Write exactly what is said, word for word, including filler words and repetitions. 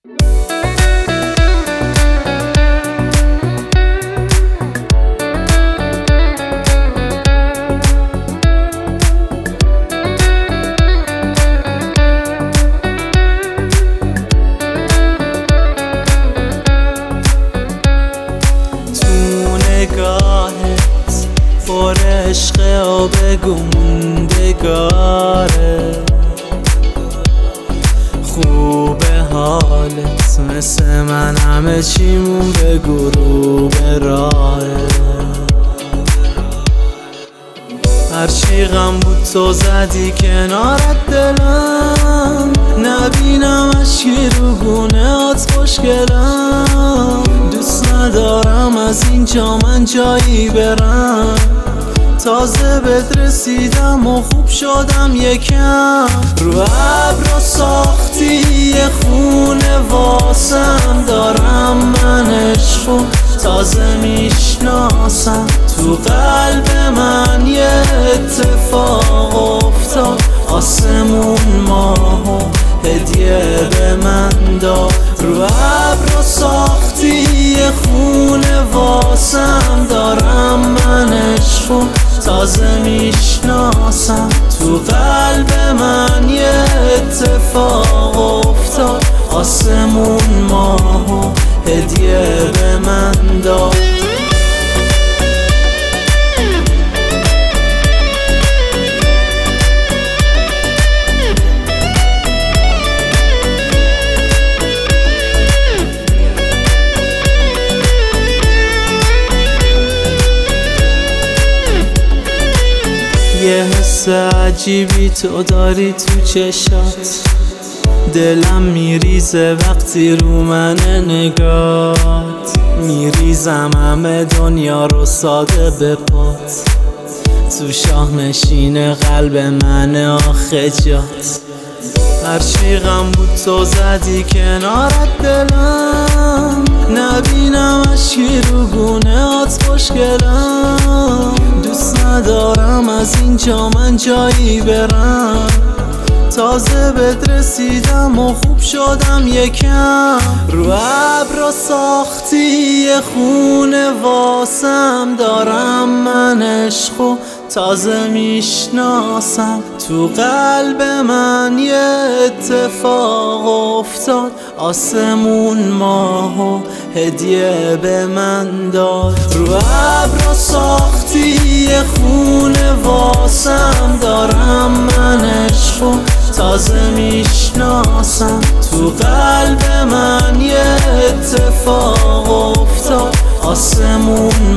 نگاهت پر عشق آب گوندگاره، خوبه حالت مثل من همه چیمون به غروب راهه. هرچی غم بود تو زدی کنارت دلم، نبینم اشکی رو گونه هات خوشگلم. دوست ندارم از اینجا من جایی برم، تازه بهت رسیدم و خوب شدم یکم. رو ابرا ساختی یه خونه واسم، دارم من عشقو تازه میشناسم. تو قلب من یه اتفاق افتاد، آسمون ماهو هدیه به من داد. رو ابرا ساختی یه خونه واسم، دارم من عشقو تازه میشناسم. تو قلب من یه اتفاق افتاد، آسمون ماهو هدیه به من داد. یه حس عجیبی تو داری تو چشات، دلم میریزه وقتی رو من نگات. میریزم همه دنیا رو ساده به پات، تو شاه نشین قلب من آخه جات. هرچی غم بود تو زدی کنارت دلم، نبینم اشکی رو گونه هات خوشگلم. دوست ندارم از اینجا من جایی برم، تازه بهت رسیدم و خوب شدم یکم. رو ابرا ساختی یه خونه واسم، دارم من عشقو تازه میشناسم. تو قلب من یه اتفاق افتاد، آسمون ماهو هدیه به من داد. رو ابرا ساختی یه خونه واسم، دارم من عشقو تازه میشناسم. تو قلب من یه اتفاق افتاد، آسمون